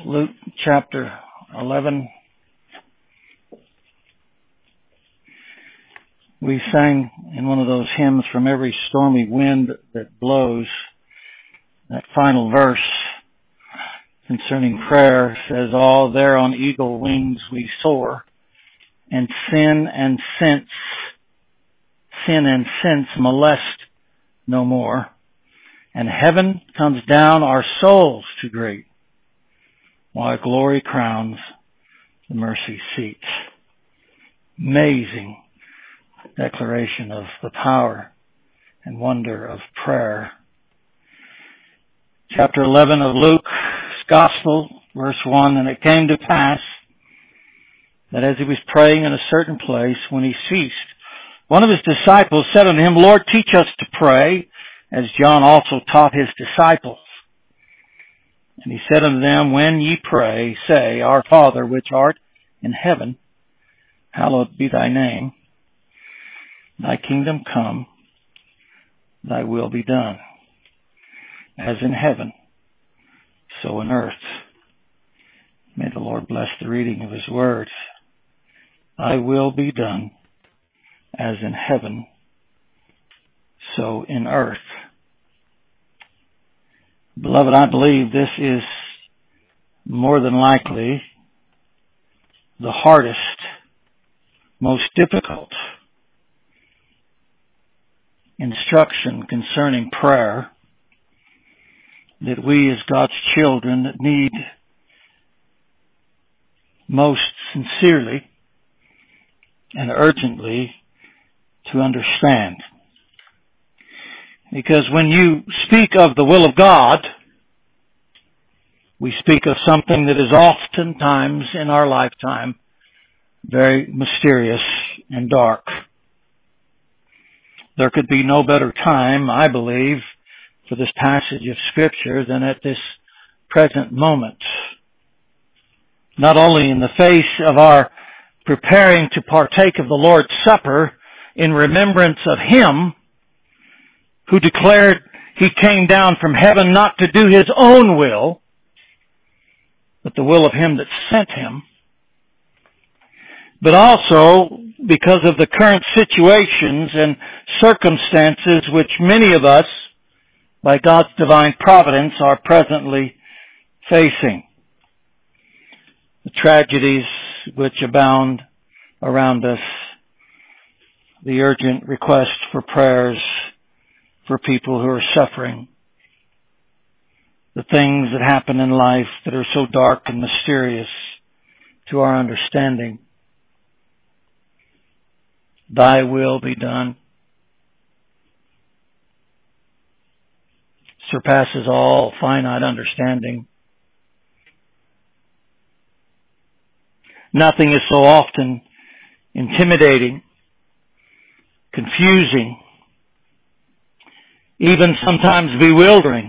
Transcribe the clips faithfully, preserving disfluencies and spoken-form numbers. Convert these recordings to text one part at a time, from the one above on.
Luke chapter eleven. We sang in one of those hymns, "From every stormy wind that blows," that final verse concerning prayer says, "All there on eagle wings we soar, and sin and sense, sin and sense molest no more. And heaven comes down our souls to greet, while glory crowns the mercy seats." Amazing declaration of the power and wonder of prayer. Chapter eleven of Luke's Gospel, verse one, "And it came to pass that as he was praying in a certain place, when he ceased, one of his disciples said unto him, Lord, teach us to pray, as John also taught his disciples. And he said unto them, When ye pray, say, Our Father which art in heaven, hallowed be thy name. Thy kingdom come, thy will be done, as in heaven, so in earth." May the Lord bless the reading of his words. Thy will be done, as in heaven, so in earth. Beloved, I believe this is more than likely the hardest, most difficult instruction concerning prayer that we as God's children need most sincerely and urgently to understand. Because when you speak of the will of God, we speak of something that is oftentimes in our lifetime very mysterious and dark. There could be no better time, I believe, for this passage of Scripture than at this present moment. Not only in the face of our preparing to partake of the Lord's Supper in remembrance of Him who declared He came down from heaven not to do His own will, but the will of Him that sent Him, but also because of the current situations and circumstances which many of us, by God's divine providence, are presently facing. The tragedies which abound around us, the urgent request for prayers for people who are suffering, the things that happen in life that are so dark and mysterious to our understanding. Thy will be done surpasses all finite understanding. Nothing is so often intimidating, confusing, even sometimes bewildering,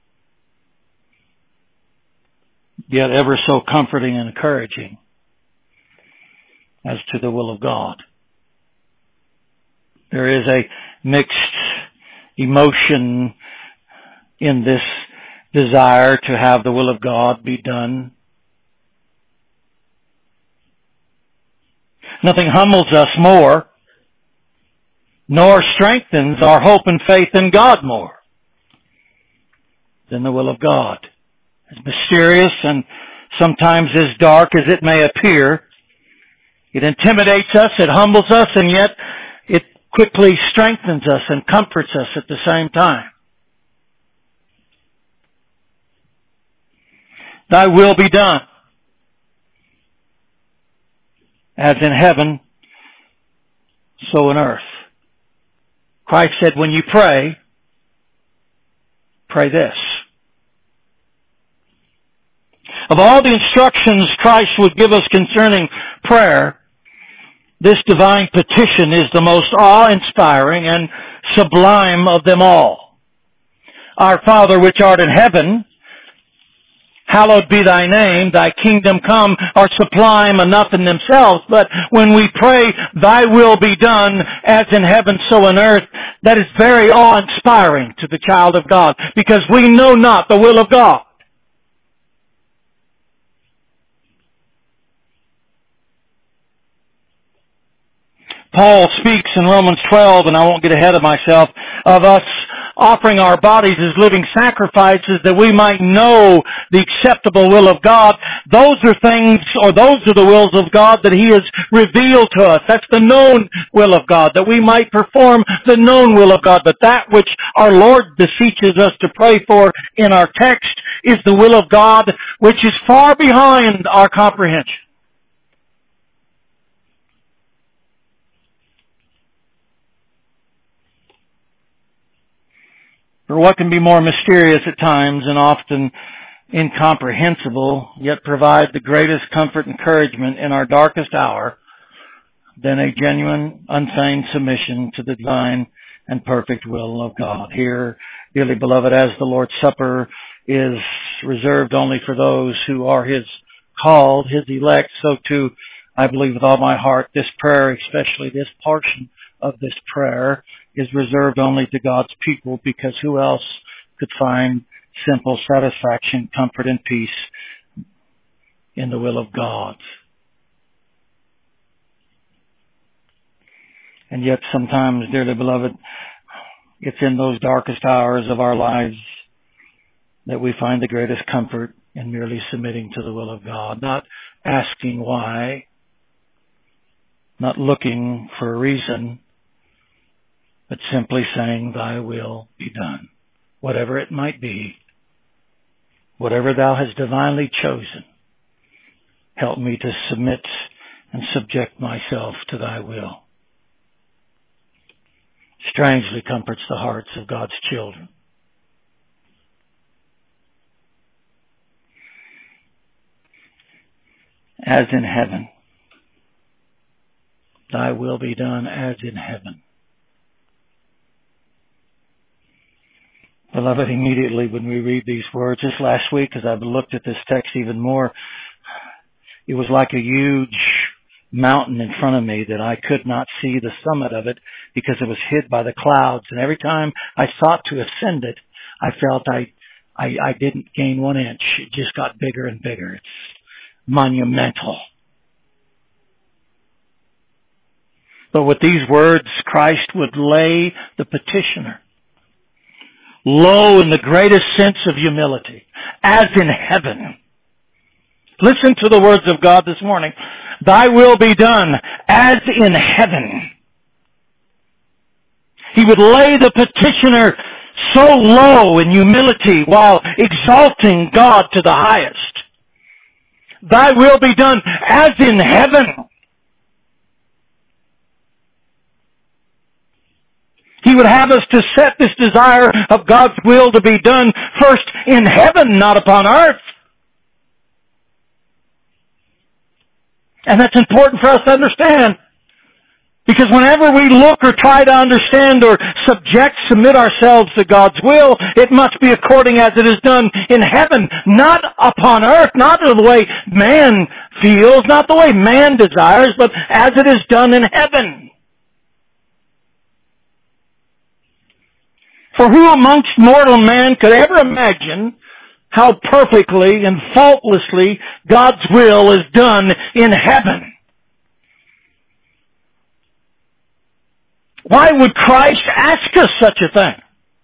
yet ever so comforting and encouraging as to the will of God. There is a mixed emotion in this desire to have the will of God be done. Nothing humbles us more, nor strengthens our hope and faith in God more than the will of God. As mysterious and sometimes as dark as it may appear, it intimidates us, it humbles us, and yet it quickly strengthens us and comforts us at the same time. Thy will be done, as in heaven, so in earth. Christ said, when you pray, pray this. Of all the instructions Christ would give us concerning prayer, this divine petition is the most awe-inspiring and sublime of them all. Our Father which art in heaven, hallowed be thy name, thy kingdom come, are sublime enough in themselves. But when we pray, thy will be done as in heaven, so on earth, that is very awe-inspiring to the child of God, because we know not the will of God. Paul speaks in Romans twelve, and I won't get ahead of myself, of us offering our bodies as living sacrifices that we might know the acceptable will of God. Those are things, or those are the wills of God that He has revealed to us. That's the known will of God, that we might perform the known will of God. But that which our Lord beseeches us to pray for in our text is the will of God, which is far behind our comprehension. For what can be more mysterious at times and often incomprehensible, yet provide the greatest comfort and encouragement in our darkest hour than a genuine, unfeigned submission to the divine and perfect will of God. Here, dearly beloved, as the Lord's Supper is reserved only for those who are His called, His elect, so too, I believe with all my heart, this prayer, especially this portion of this prayer, is reserved only to God's people, because who else could find simple satisfaction, comfort, and peace in the will of God? And yet sometimes, dearly beloved, it's in those darkest hours of our lives that we find the greatest comfort in merely submitting to the will of God, not asking why, not looking for a reason, but simply saying, Thy will be done. Whatever it might be, whatever Thou hast divinely chosen, help me to submit and subject myself to Thy will. Strangely comforts the hearts of God's children. As in heaven, Thy will be done as in heaven. Beloved, immediately when we read these words, just last week as I looked at this text even more, it was like a huge mountain in front of me that I could not see the summit of it because it was hid by the clouds. And every time I sought to ascend it, I felt I, I, I didn't gain one inch. It just got bigger and bigger. It's monumental. But with these words, Christ would lay the petitioner low in the greatest sense of humility, as in heaven. Listen to the words of God this morning. Thy will be done as in heaven. He would lay the petitioner so low in humility while exalting God to the highest. Thy will be done as in heaven. He would have us to set this desire of God's will to be done first in heaven, not upon earth. And that's important for us to understand. Because whenever we look or try to understand or subject, submit ourselves to God's will, it must be according as it is done in heaven, not upon earth, not the way man feels, not the way man desires, but as it is done in heaven. For who amongst mortal man could ever imagine how perfectly and faultlessly God's will is done in heaven? Why would Christ ask us such a thing?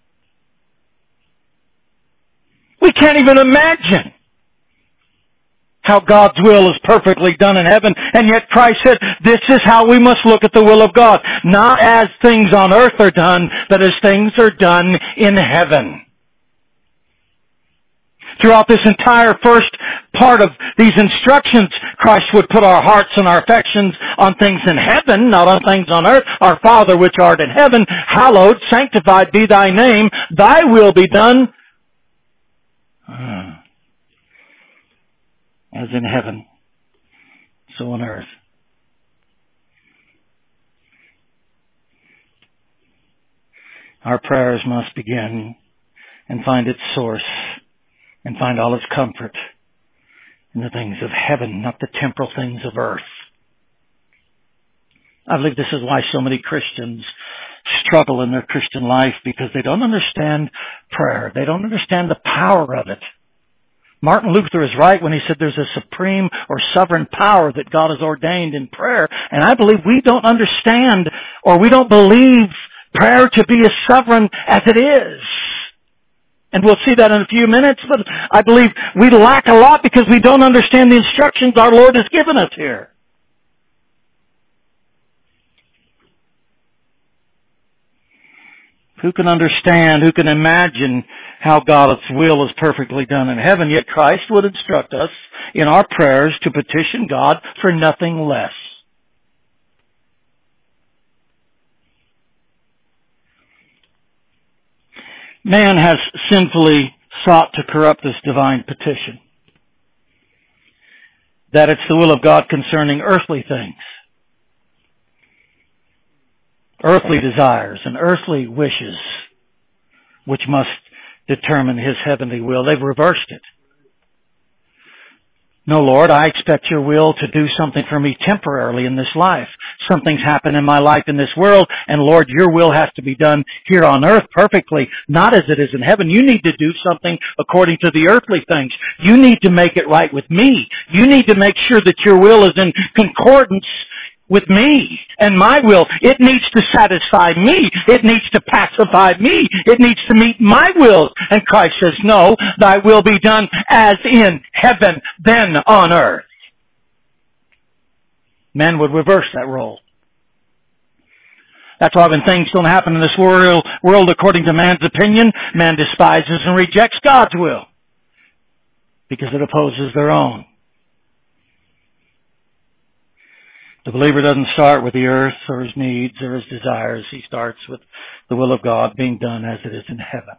We can't even imagine how God's will is perfectly done in heaven. And yet Christ said, this is how we must look at the will of God. Not as things on earth are done, but as things are done in heaven. Throughout this entire first part of these instructions, Christ would put our hearts and our affections on things in heaven, not on things on earth. Our Father which art in heaven, hallowed, sanctified be thy name. Thy will be done uh, as in heaven, so on earth. Our prayers must begin and find its source and find all its comfort in the things of heaven, not the temporal things of earth. I believe this is why so many Christians struggle in their Christian life, because they don't understand prayer. They don't understand the power of it. Martin Luther is right when he said there's a supreme or sovereign power that God has ordained in prayer. And I believe we don't understand or we don't believe prayer to be as sovereign as it is. And we'll see that in a few minutes, but I believe we lack a lot because we don't understand the instructions our Lord has given us here. Who can understand, who can imagine how God's will is perfectly done in heaven? Yet Christ would instruct us in our prayers to petition God for nothing less. Man has sinfully sought to corrupt this divine petition. That it's the will of God concerning earthly things. Earthly desires and earthly wishes, which must determine His heavenly will. They've reversed it. No, Lord, I expect your will to do something for me temporarily in this life. Something's happened in my life in this world, and Lord, your will has to be done here on earth perfectly, not as it is in heaven. You need to do something according to the earthly things. You need to make it right with me. You need to make sure that your will is in concordance with me and my will. It needs to satisfy me. It needs to pacify me. It needs to meet my will. And Christ says, no, thy will be done as in heaven, then on earth. Men would reverse that role. That's why when things don't happen in this world, world according to man's opinion, man despises and rejects God's will because it opposes their own. The believer doesn't start with the earth or his needs or his desires. He starts with the will of God being done as it is in heaven.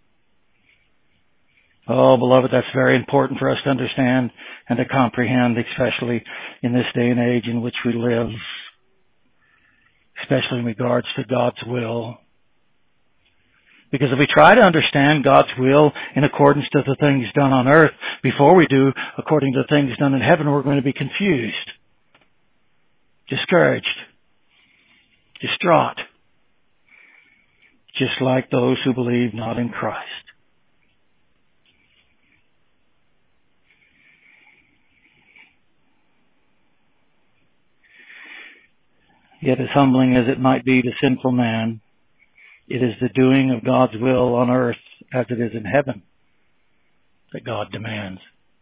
Oh, beloved, that's very important for us to understand and to comprehend, especially in this day and age in which we live, especially in regards to God's will. Because if we try to understand God's will in accordance to the things done on earth before we do according to the things done in heaven, we're going to be confused, discouraged, distraught, just like those who believe not in Christ. Yet as humbling as it might be to sinful man, it is the doing of God's will on earth as it is in heaven that God demands.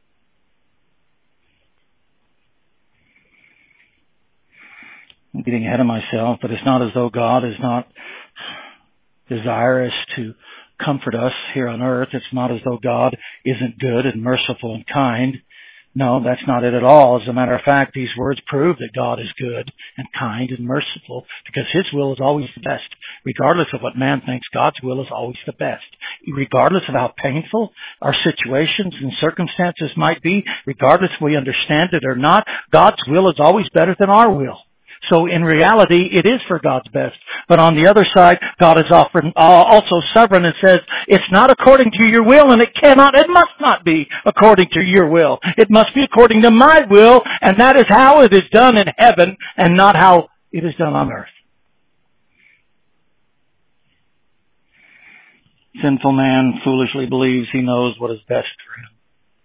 I'm getting ahead of myself, but it's not as though God is not desirous to comfort us here on earth. It's not as though God isn't good and merciful and kind. No, that's not it at all. As a matter of fact, these words prove that God is good and kind and merciful because His will is always the best. Regardless of what man thinks, God's will is always the best. Regardless of how painful our situations and circumstances might be, regardless if we understand it or not, God's will is always better than our will. So in reality, it is for God's best. But on the other side, God is often, uh, also sovereign and says, it's not according to your will, and it cannot, it must not be according to your will. It must be according to my will, and that is how it is done in heaven, and not how it is done on earth. Sinful man foolishly believes he knows what is best for him.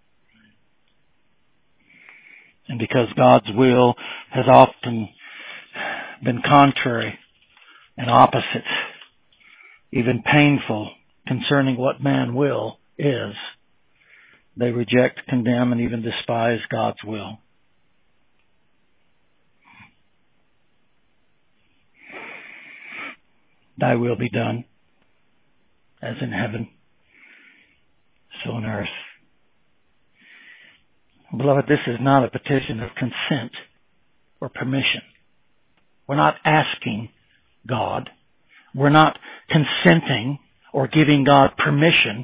And because God's will has often been contrary and opposite, even painful concerning what man will is, they reject, condemn, and even despise God's will. Thy will be done, as in heaven, so on earth. Beloved, this is not a petition of consent or permission. We're not asking God. We're not consenting or giving God permission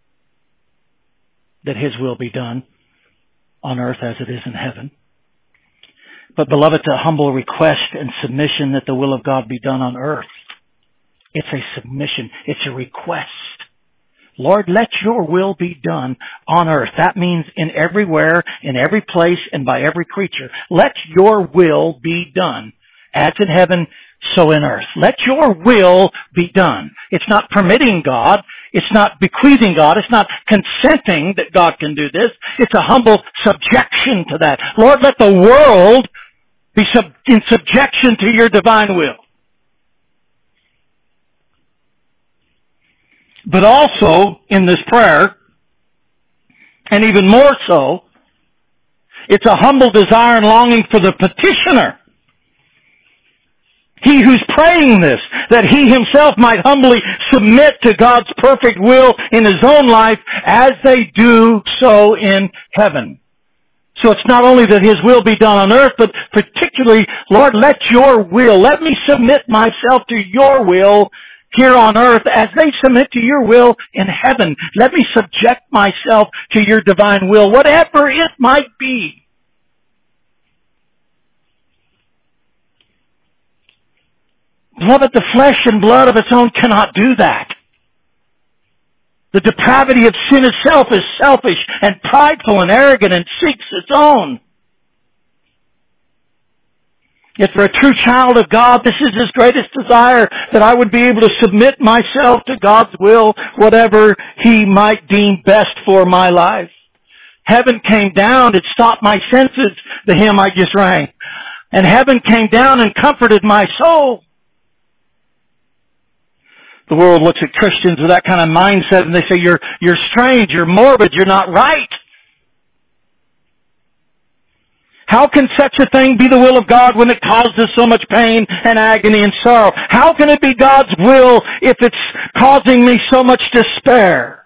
that His will be done on earth as it is in heaven. But beloved, it's a humble request and submission that the will of God be done on earth. It's a submission. It's a request. Lord, let your will be done on earth. That means in everywhere, in every place, and by every creature. Let your will be done. As in heaven, so in earth. Let your will be done. It's not permitting God. It's not bequeathing God. It's not consenting that God can do this. It's a humble subjection to that. Lord, let the world be sub- in subjection to your divine will. But also, in this prayer, and even more so, it's a humble desire and longing for the petitioner. He who's praying this, that he himself might humbly submit to God's perfect will in his own life as they do so in heaven. So it's not only that his will be done on earth, but particularly, Lord, let your will, let me submit myself to your will here on earth as they submit to your will in heaven. Let me subject myself to your divine will, whatever it might be. Beloved, the flesh and blood of its own cannot do that. The depravity of sin itself is selfish and prideful and arrogant and seeks its own. Yet for a true child of God, this is his greatest desire, that I would be able to submit myself to God's will, whatever he might deem best for my life. Heaven came down, it stopped my senses, the hymn I just rang. And heaven came down and comforted my soul. The world looks at Christians with that kind of mindset and they say, you're, you're strange, you're morbid, you're not right. How can such a thing be the will of God when it causes so much pain and agony and sorrow? How can it be God's will if it's causing me so much despair?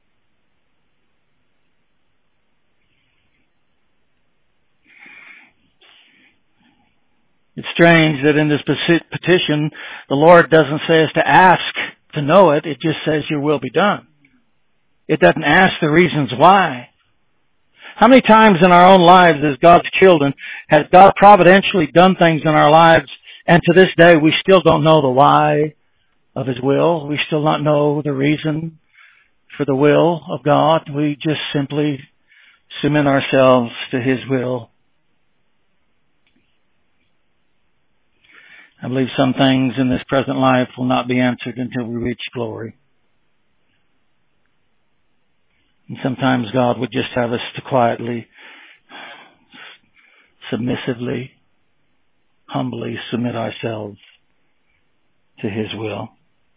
It's strange that in this petition, the Lord doesn't say us to ask to know it. It just says your will be done. It doesn't ask the reasons why. How many times in our own lives as God's children has God providentially done things in our lives, and to this day we still don't know the why of His will? We still not know the reason for the will of God. We just simply submit ourselves to His will. I believe some things in this present life will not be answered until we reach glory. And sometimes God would just have us to quietly, submissively, humbly submit ourselves to His will.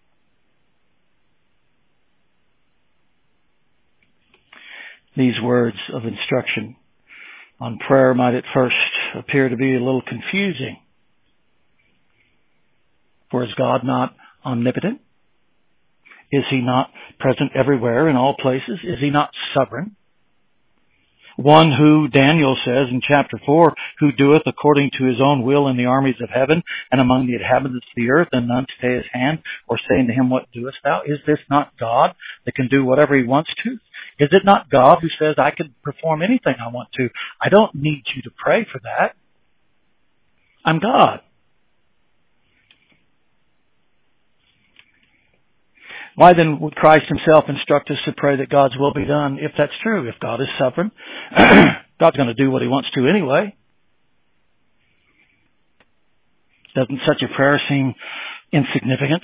These words of instruction on prayer might at first appear to be a little confusing. For is God not omnipotent? Is He not present everywhere in all places? Is He not sovereign? One who, Daniel says in chapter four, who doeth according to His own will in the armies of heaven and among the inhabitants of the earth, and none stay His hand, or saying to Him, what doest thou? Is this not God that can do whatever He wants to? Is it not God who says, I can perform anything I want to? I don't need you to pray for that. I'm God. Why then would Christ Himself instruct us to pray that God's will be done if that's true? If God is sovereign, God's going to do what He wants to anyway. Doesn't such a prayer seem insignificant?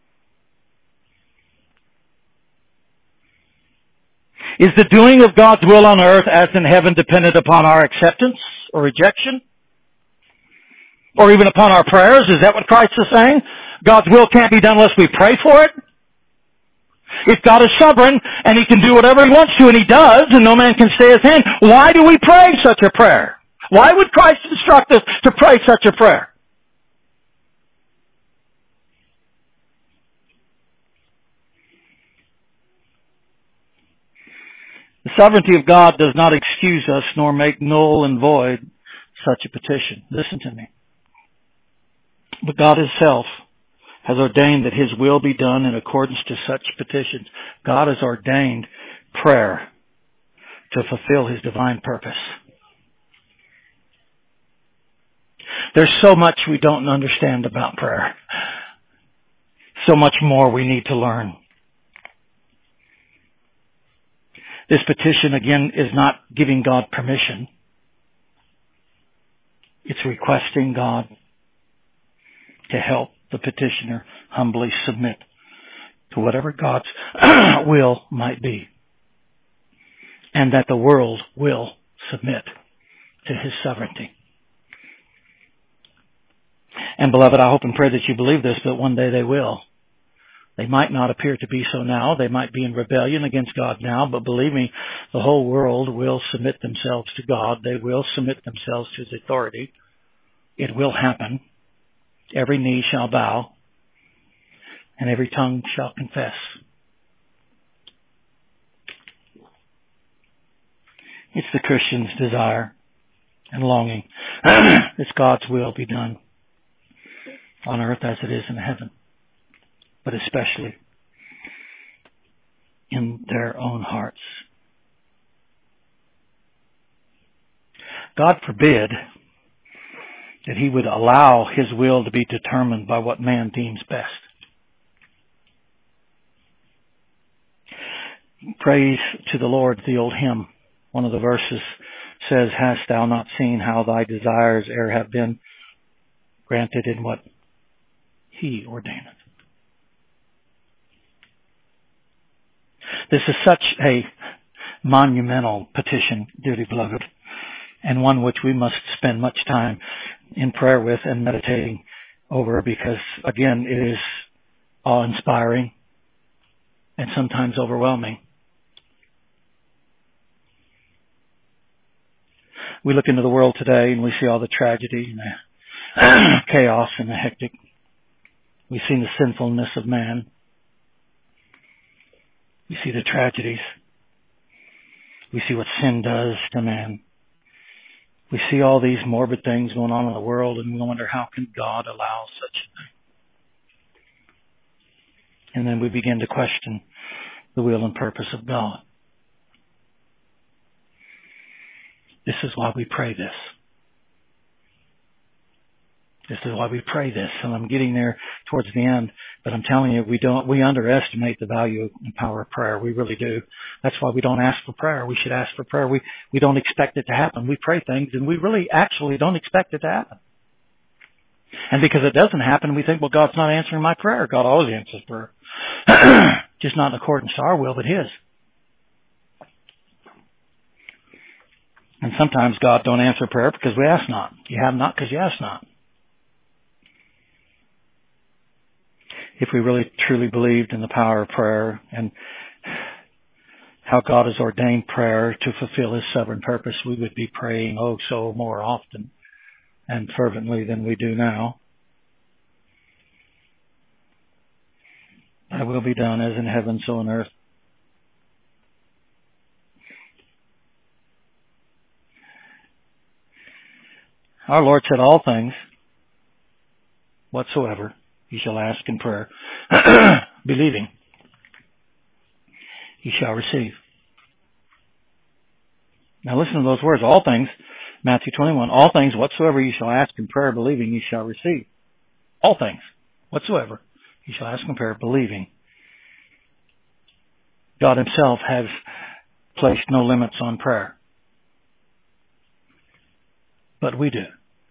Is the doing of God's will on earth as in heaven dependent upon our acceptance or rejection? Or even upon our prayers? Is that what Christ is saying? God's will can't be done unless we pray for it? If God is sovereign and He can do whatever He wants to, and He does, and no man can stay His hand, why do we pray such a prayer? Why would Christ instruct us to pray such a prayer? The sovereignty of God does not excuse us nor make null and void such a petition. Listen to me. But God Himself has ordained that His will be done in accordance to such petitions. God has ordained prayer to fulfill His divine purpose. There's so much we don't understand about prayer. So much more we need to learn. This petition, again, is not giving God permission. It's requesting God to help the petitioner humbly submit to whatever God's will might be, and that the world will submit to His sovereignty. And beloved, I hope and pray that you believe this, but one day they will. They might not appear to be so now. They might be in rebellion against God now, but believe me, the whole world will submit themselves to God. They will submit themselves to His authority. It will happen. Every knee shall bow, and every tongue shall confess. It's the Christian's desire and longing that God's will be done on earth as it is in heaven, but especially in their own hearts. God forbid that He would allow His will to be determined by what man deems best. Praise to the Lord, the old hymn. One of the verses says, "Hast thou not seen how thy desires e'er have been granted in what He ordaineth?" This is such a monumental petition, dearly beloved, and one which we must spend much time in prayer with and meditating over, because, again, it is awe-inspiring and sometimes overwhelming. We look into the world today and we see all the tragedy and the chaos and the hectic. We see the sinfulness of man. We see the tragedies. We see what sin does to man. We see all these morbid things going on in the world, and we wonder, how can God allow such a thing? And then we begin to question the will and purpose of God. This is why we pray this. This is why we pray this. And I'm getting there towards the end, but I'm telling you, we don't, we underestimate the value and power of prayer. We really do. That's why we don't ask for prayer. We should ask for prayer. We, we don't expect it to happen. We pray things and we really actually don't expect it to happen. And because it doesn't happen, we think, well, God's not answering my prayer. God always answers prayer. Just not in accordance to our will, but His. And sometimes God don't answer prayer because we ask not. You have not because you ask not. If we really truly believed in the power of prayer and how God has ordained prayer to fulfill His sovereign purpose, we would be praying oh so more often and fervently than we do now. Thy will be done as in heaven, so on earth. Our Lord said, all things whatsoever ye shall ask in prayer, believing, ye shall receive. Now listen to those words. All things, Matthew twenty-one, all things whatsoever ye shall ask in prayer, believing, ye shall receive. All things whatsoever ye shall ask in prayer, believing. God Himself has placed no limits on prayer. But we do.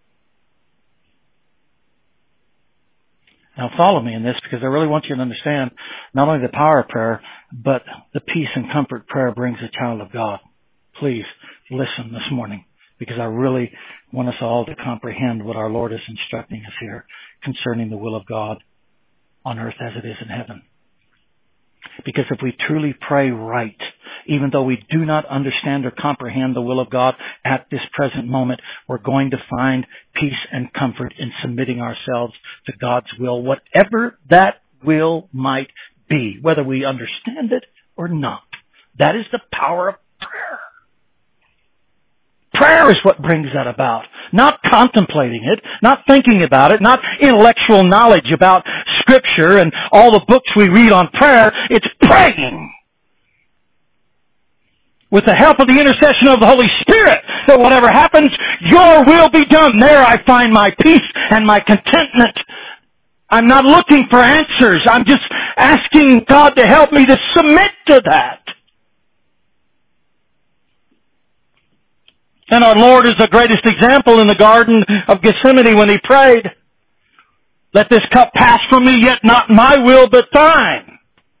Now follow me in this, because I really want you to understand not only the power of prayer, but the peace and comfort prayer brings a child of God. Please listen this morning, because I really want us all to comprehend what our Lord is instructing us here concerning the will of God on earth as it is in heaven. Because if we truly pray right, even though we do not understand or comprehend the will of God at this present moment, we're going to find peace and comfort in submitting ourselves to God's will, whatever that will might be, whether we understand it or not. That is the power of prayer. Prayer is what brings that about. Not contemplating it, not thinking about it, not intellectual knowledge about Scripture and all the books we read on prayer. It's praying. With the help of the intercession of the Holy Spirit, that whatever happens, your will be done. There I find my peace and my contentment. I'm not looking for answers. I'm just asking God to help me to submit to that. And our Lord is the greatest example in the Garden of Gethsemane when He prayed, let this cup pass from me, yet not my will but thine.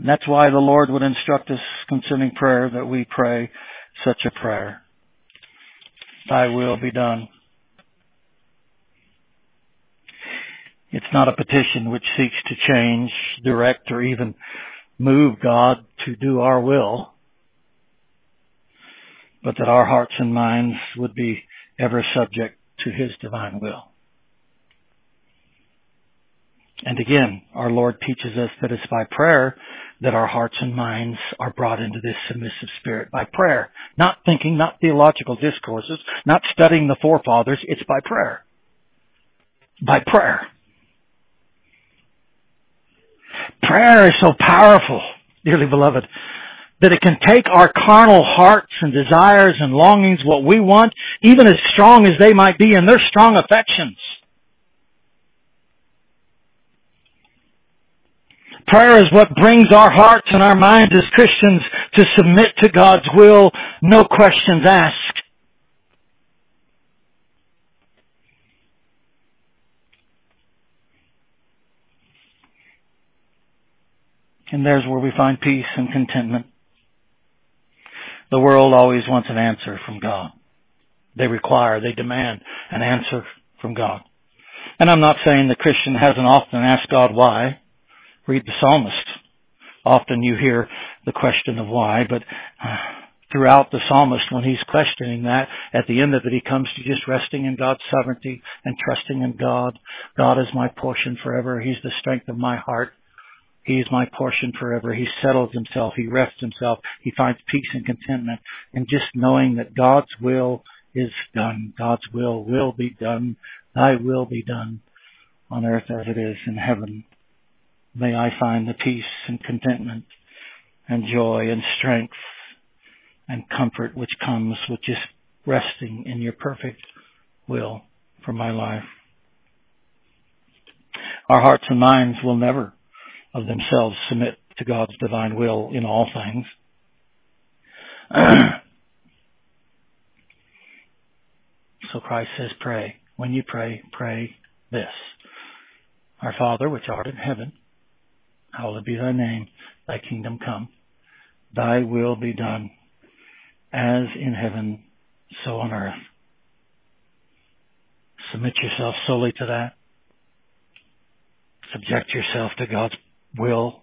And that's why the Lord would instruct us concerning prayer that we pray such a prayer. Thy will be done. It's not a petition which seeks to change, direct, or even move God to do our will, but that our hearts and minds would be ever subject to His divine will. And again, our Lord teaches us that it's by prayer that our hearts and minds are brought into this submissive spirit. By prayer. Not thinking, not theological discourses, not studying the forefathers. It's by prayer. By prayer. Prayer is so powerful, dearly beloved, that it can take our carnal hearts and desires and longings, what we want, even as strong as they might be, and they're strong affections. Prayer is what brings our hearts and our minds as Christians to submit to God's will, no questions asked. And there's where we find peace and contentment. The world always wants an answer from God. They require, they demand an answer from God. And I'm not saying the Christian hasn't often asked God why. Read the psalmist. Often you hear the question of why, but uh, throughout the psalmist, when he's questioning that, at the end of it, he comes to just resting in God's sovereignty and trusting in God. God is my portion forever. He's the strength of my heart. He is my portion forever. He settles himself. He rests himself. He finds peace and contentment in just knowing that God's will is done. God's will will be done. Thy will be done on earth as it is in heaven. May I find the peace and contentment and joy and strength and comfort which comes with just resting in your perfect will for my life. Our hearts and minds will never of themselves submit to God's divine will in all things. So Christ says, pray. When you pray, pray this. Our Father, which art in heaven, hallowed be thy name. Thy kingdom come. Thy will be done, as in heaven, so on earth. Submit yourself solely to that. Subject yourself to God's will,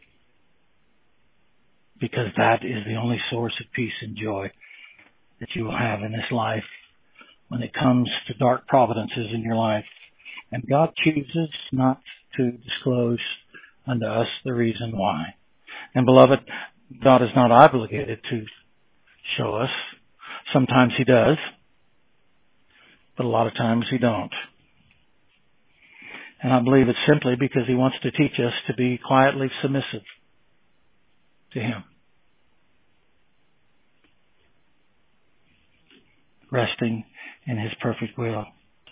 because that is the only source of peace and joy that you will have in this life when it comes to dark providences in your life. And God chooses not to disclose unto us the reason why. And beloved, God is not obligated to show us. Sometimes He does, but a lot of times He don't. And I believe it's simply because He wants to teach us to be quietly submissive to Him. Resting in His perfect will.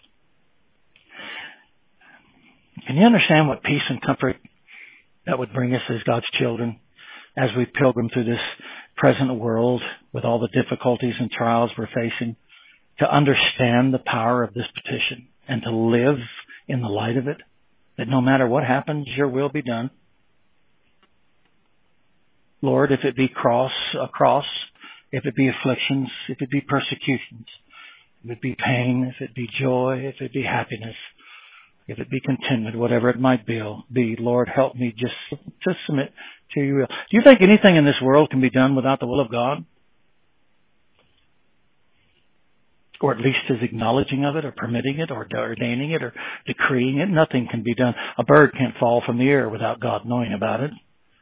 Can you understand what peace and comfort that would bring us as God's children as we pilgrim through this present world with all the difficulties and trials we're facing, to understand the power of this petition and to live in the light of it, that no matter what happens, your will be done. Lord, if it be cross, a cross, if it be afflictions, if it be persecutions, if it be pain, if it be joy, if it be happiness, if it be contentment, whatever it might be, be, Lord, help me just to submit to your will. Do you think anything in this world can be done without the will of God? Or at least His acknowledging of it, or permitting it, or ordaining it, or decreeing it? Nothing can be done. A bird can't fall from the air without God knowing about it.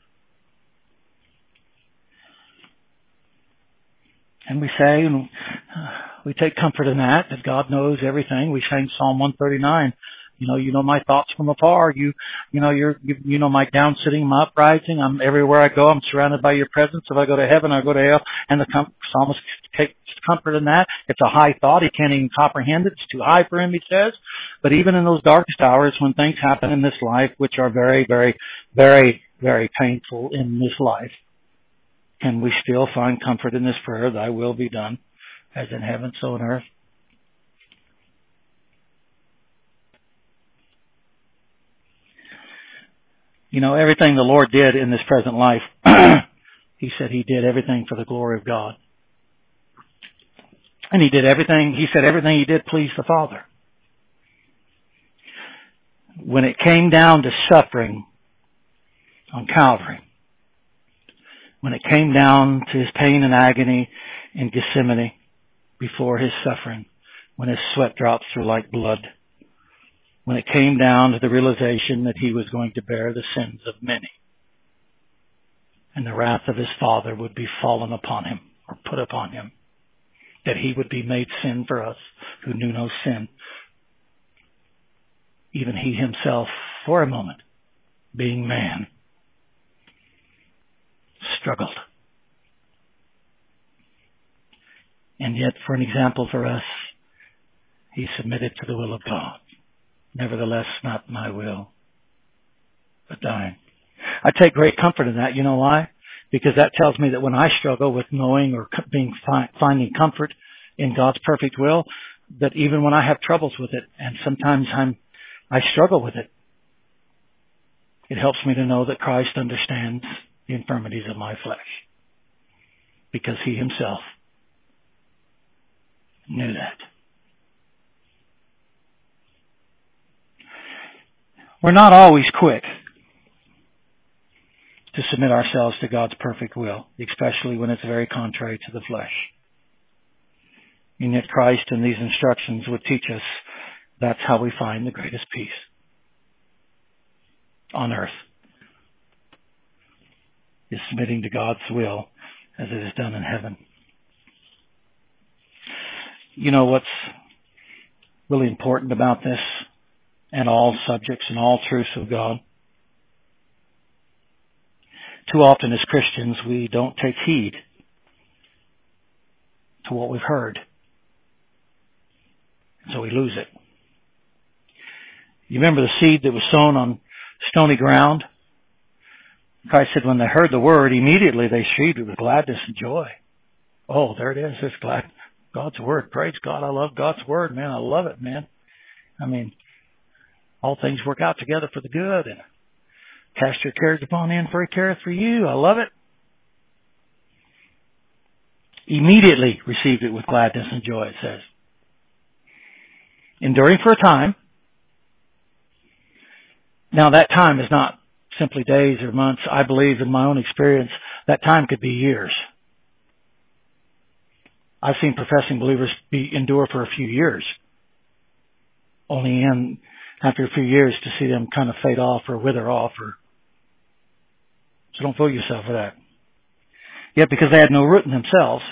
And we say, and we take comfort in that, that God knows everything. We sang Psalm one thirty-nine. You know, you know my thoughts from afar. You, you know, you're, you, you know my down sitting, my uprising. I'm everywhere I go. I'm surrounded by your presence. If I go to heaven, I go to hell. And the com- psalmist takes comfort in that. It's a high thought. He can't even comprehend it. It's too high for him, he says. But even in those darkest hours when things happen in this life, which are very, very, very, very painful in this life, can we still find comfort in this prayer, thy will be done, as in heaven, so on earth? You know, everything the Lord did in this present life, He said He did everything for the glory of God. And He did everything, He said everything He did pleased the Father. When it came down to suffering on Calvary, when it came down to His pain and agony in Gethsemane before His suffering, when His sweat dropped through like blood, when it came down to the realization that He was going to bear the sins of many, and the wrath of His Father would be fallen upon Him, or put upon Him, that He would be made sin for us who knew no sin. Even He Himself, for a moment, being man, struggled. And yet, for an example for us, He submitted to the will of God. Nevertheless, not my will, but thine. I take great comfort in that. You know why? Because that tells me that when I struggle with knowing or being finding comfort in God's perfect will, that even when I have troubles with it, and sometimes I'm I struggle with it, it helps me to know that Christ understands the infirmities of my flesh, because He Himself knew that. We're not always quick to submit ourselves to God's perfect will, especially when it's very contrary to the flesh. And yet Christ in these instructions would teach us that's how we find the greatest peace on earth, is submitting to God's will as it is done in heaven. You know what's really important about this and all subjects and all truths of God? Too often as Christians, we don't take heed to what we've heard. So we lose it. You remember the seed that was sown on stony ground? Christ said when they heard the word, immediately they received it with gladness and joy. Oh, there it is. It's glad. God's word. Praise God. I love God's word, man. I love it, man. I mean, all things work out together for the good. And cast your cares upon Him, for He careth for you. I love it. Immediately received it with gladness and joy, it says. Enduring for a time. Now that time is not simply days or months. I believe in my own experience that time could be years. I've seen professing believers be endure for a few years. Only in after a few years to see them kind of fade off or wither off. Or So don't fool yourself with that. Yet because they had no root in themselves,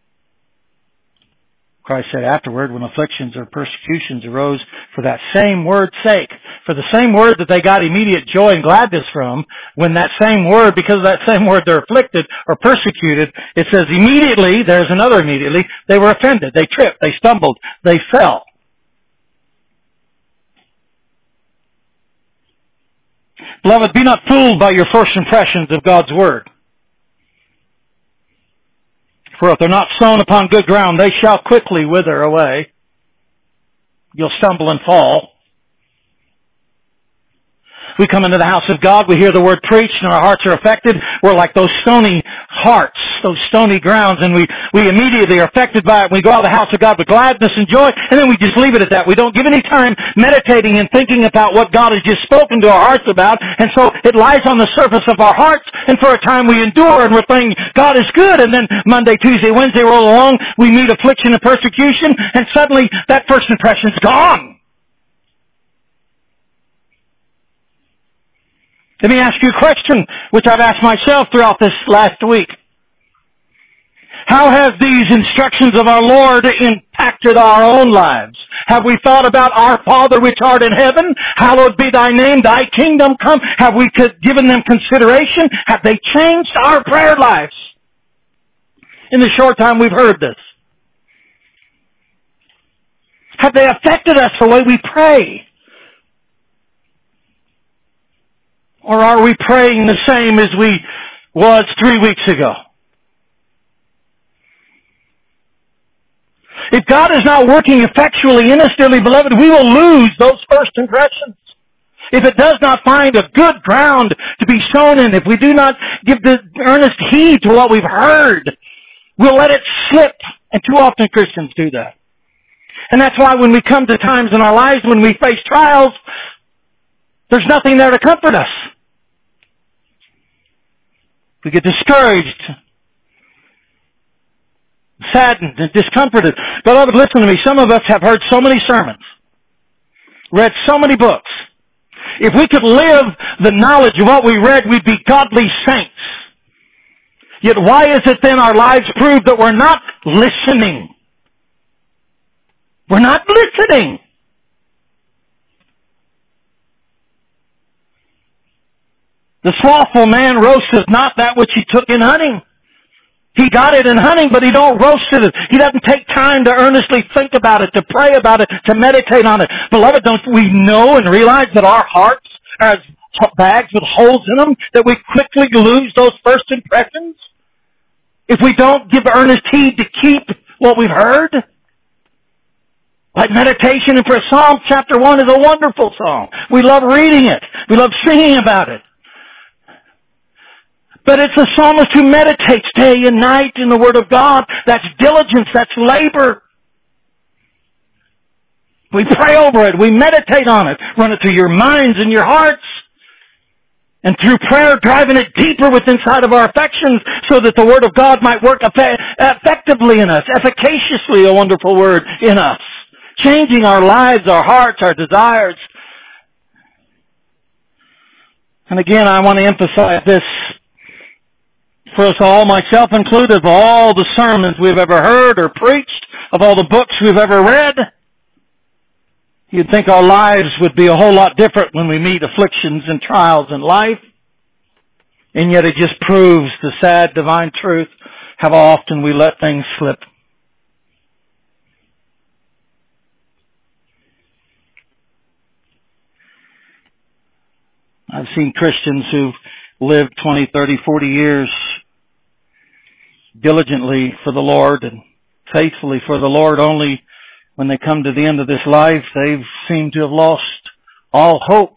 Christ said afterward, when afflictions or persecutions arose for that same word's sake, for the same word that they got immediate joy and gladness from, when that same word, because of that same word they're afflicted or persecuted, it says immediately, there's another immediately, they were offended, they tripped, they stumbled, they fell. Beloved, be not fooled by your first impressions of God's word. For if they're not sown upon good ground, they shall quickly wither away. You'll stumble and fall. We come into the house of God, we hear the word preached, and our hearts are affected. We're like those stony hearts, those stony grounds, and we, we immediately are affected by it. We go out of the house of God with gladness and joy, and then we just leave it at that. We don't give any time meditating and thinking about what God has just spoken to our hearts about, and so it lies on the surface of our hearts, and for a time we endure, and we're thinking God is good, and then Monday, Tuesday, Wednesday roll along, we meet affliction and persecution, and suddenly that first impression's gone. Let me ask you a question, which I've asked myself throughout this last week. How have these instructions of our Lord impacted our own lives? Have we thought about our Father which art in heaven? Hallowed be thy name, thy kingdom come. Have we given them consideration? Have they changed our prayer lives? In the short time we've heard this. Have they affected us the way we pray? Or are we praying the same as we was three weeks ago? If God is not working effectually in us, dearly beloved, we will lose those first impressions. if it does not find a good ground to be sown in, if we do not give the earnest heed to what we've heard, we'll let it slip. And too often Christians do that. And that's why when we come to times in our lives when we face trials, there's nothing there to comfort us. We get discouraged, saddened, and discomforted. Beloved, listen to me. Some of us have heard so many sermons, read so many books. If we could live the knowledge of what we read, we'd be godly saints. Yet why is it then our lives prove that we're not listening? We're not listening. The slothful man roasteth not that which he took in hunting. He got it in hunting, but he don't roast it. He doesn't take time to earnestly think about it, to pray about it, to meditate on it. Beloved, don't we know and realize that our hearts are as bags with holes in them, that we quickly lose those first impressions? If we don't give earnest heed to keep what we've heard? Like meditation, and for Psalm chapter one is a wonderful song. We love reading it. We love singing about it. But it's the psalmist who meditates day and night in the Word of God. That's diligence. That's labor. We pray over it. We meditate on it. Run it through your minds and your hearts. And through prayer, driving it deeper within inside of our affections so that the Word of God might work eff- effectively in us. Efficaciously, a wonderful word, in us. Changing our lives, our hearts, our desires. And again, I want to emphasize this. For us all, myself included, of all the sermons we've ever heard or preached, of all the books we've ever read, you'd think our lives would be a whole lot different when we meet afflictions and trials in life. And yet it just proves the sad divine truth, how often we let things slip. I've seen Christians who've lived twenty, thirty, forty years diligently for the Lord and faithfully for the Lord, only when they come to the end of this life, they've seemed to have lost all hope.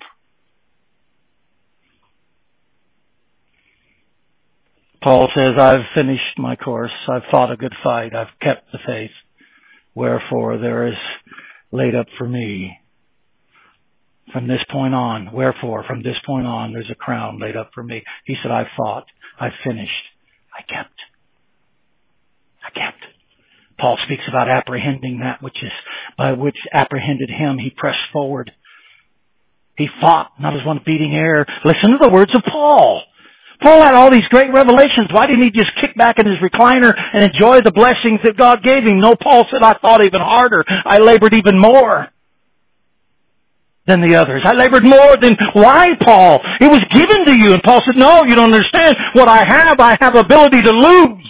Paul says, I've finished my course, I've fought a good fight, I've kept the faith, wherefore there is laid up for me from this point on, wherefore from this point on there's a crown laid up for me. He said, I fought, I finished, I kept. I kept. Paul speaks about apprehending that which is, by which apprehended him, he pressed forward. He fought, not as one beating air. Listen to the words of Paul. Paul had all these great revelations. Why didn't he just kick back in his recliner and enjoy the blessings that God gave him? No, Paul said, I fought even harder. I labored even more than the others. I labored more than, why, Paul? It was given to you. And Paul said, no, you don't understand. What I have, I have ability to lose.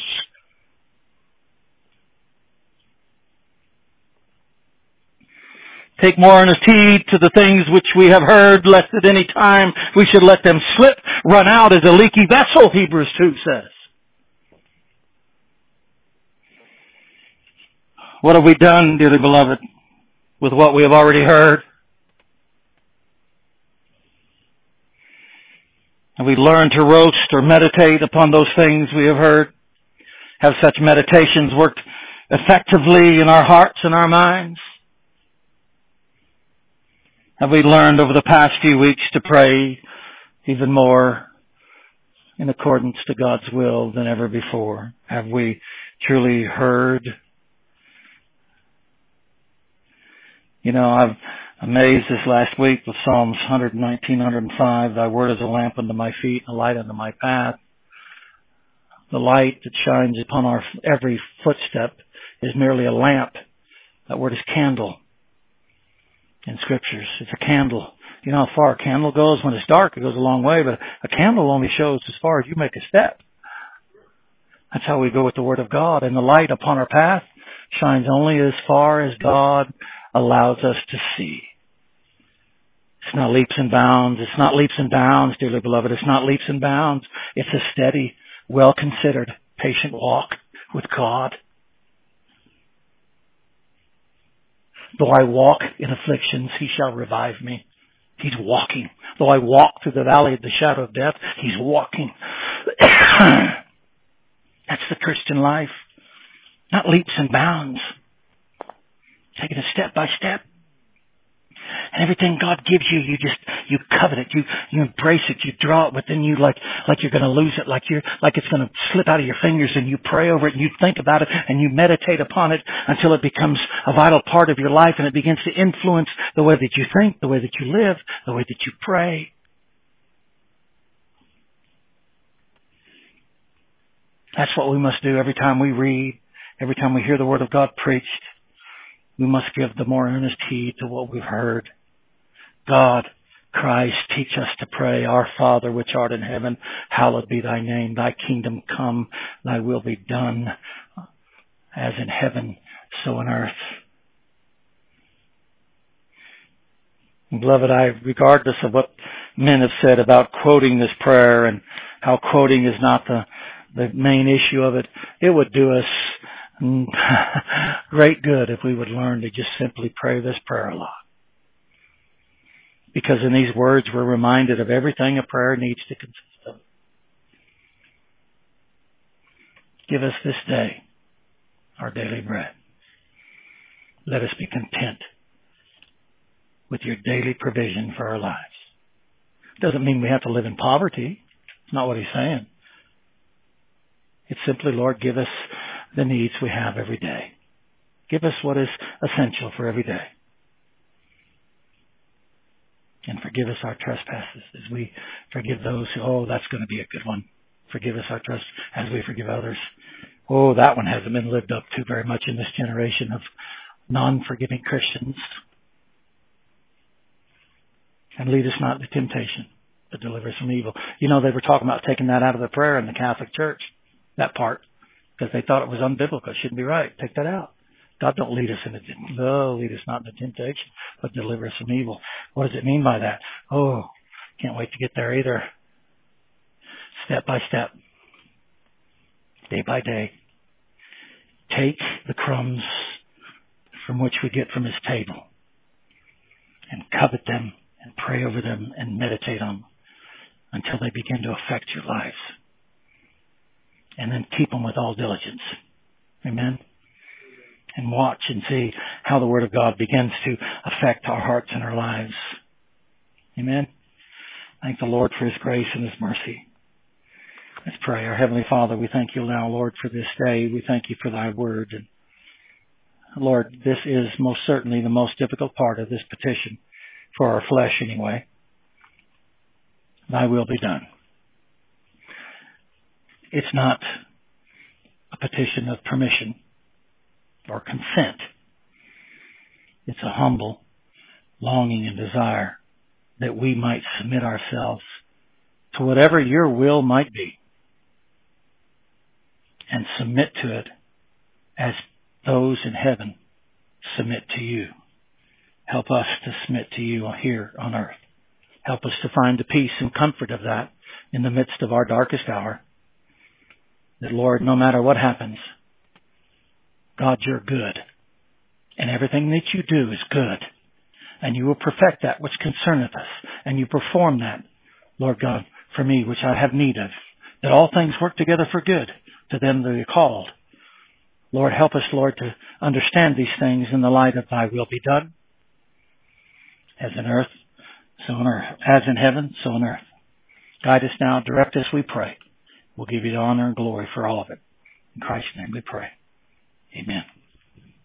Take more earnest heed to the things which we have heard, lest at any time we should let them slip, run out as a leaky vessel, Hebrews two says. What have we done, dearly beloved, with what we have already heard? Have we learned to roast or meditate upon those things we have heard? Have such meditations worked effectively in our hearts and our minds? Have we learned over the past few weeks to pray even more in accordance to God's will than ever before? Have we truly heard? You know, I've amazed this last week with Psalms one nineteen, one oh five. Thy word is a lamp unto my feet and a light unto my path. The light that shines upon our every footstep is merely a lamp. That word is candle. In scriptures, it's a candle. You know how far a candle goes? When it's dark, it goes a long way, but a candle only shows as far as you make a step. That's how we go with the Word of God. And the light upon our path shines only as far as God allows us to see. It's not leaps and bounds. It's not leaps and bounds, dearly beloved. It's not leaps and bounds. It's a steady, well-considered, patient walk with God. Though I walk in afflictions, He shall revive me. He's walking. Though I walk through the valley of the shadow of death, He's walking. That's the Christian life. Not leaps and bounds. Taking it step by step. And everything God gives you, you just, you covet it. You, you embrace it. You draw it within you like, like you're going to lose it. Like you're, like it's going to slip out of your fingers, and you pray over it and you think about it and you meditate upon it until it becomes a vital part of your life, and it begins to influence the way that you think, the way that you live, the way that you pray. That's what we must do every time we read, every time we hear the Word of God preached. We must give the more earnest heed to what we've heard. God, Christ, teach us to pray, Our Father which art in heaven, hallowed be thy name. Thy kingdom come, thy will be done, as in heaven, so on earth. Beloved, I, regardless of what men have said about quoting this prayer and how quoting is not the, the main issue of it, it would do us great good if we would learn to just simply pray this prayer a lot. Because in these words we're reminded of everything a prayer needs to consist of. Give us this day our daily bread. Let us be content with your daily provision for our lives. Doesn't mean we have to live in poverty. It's not what he's saying. It's simply, Lord, give us the needs we have every day. Give us what is essential for every day. And forgive us our trespasses as we forgive those who, oh, that's going to be a good one. Forgive us our trespasses as we forgive others. Oh, that one hasn't been lived up to very much in this generation of non-forgiving Christians. And lead us not into temptation, but deliver us from evil. You know, they were talking about taking that out of the prayer in the Catholic Church, that part, because they thought it was unbiblical. It shouldn't be right. Take that out. God don't lead us into, no, lead us not into temptation, but deliver us from evil. What does it mean by that? Oh, can't wait to get there either. Step by step, day by day, take the crumbs from which we get from his table and covet them and pray over them and meditate on them until they begin to affect your lives. And then keep them with all diligence. Amen? And watch and see how the Word of God begins to affect our hearts and our lives. Amen? Thank the Lord for his grace and his mercy. Let's pray. Our Heavenly Father, we thank you now, Lord, for this day. We thank you for thy word. And Lord, this is most certainly the most difficult part of this petition, for our flesh anyway. Thy will be done. It's not a petition of permission or consent. It's a humble longing and desire that we might submit ourselves to whatever your will might be and submit to it as those in heaven submit to you. Help us to submit to you here on earth. Help us to find the peace and comfort of that in the midst of our darkest hour. That, Lord, no matter what happens, God, you're good. And everything that you do is good. And you will perfect that which concerneth us. And you perform that, Lord God, for me, which I have need of. That all things work together for good to them that are called. Lord, help us, Lord, to understand these things in the light of thy will be done. As in earth, so on earth. As in heaven, so on earth. Guide us now, direct us, we pray. We'll give you the honor and glory for all of it. In Christ's name we pray. Amen.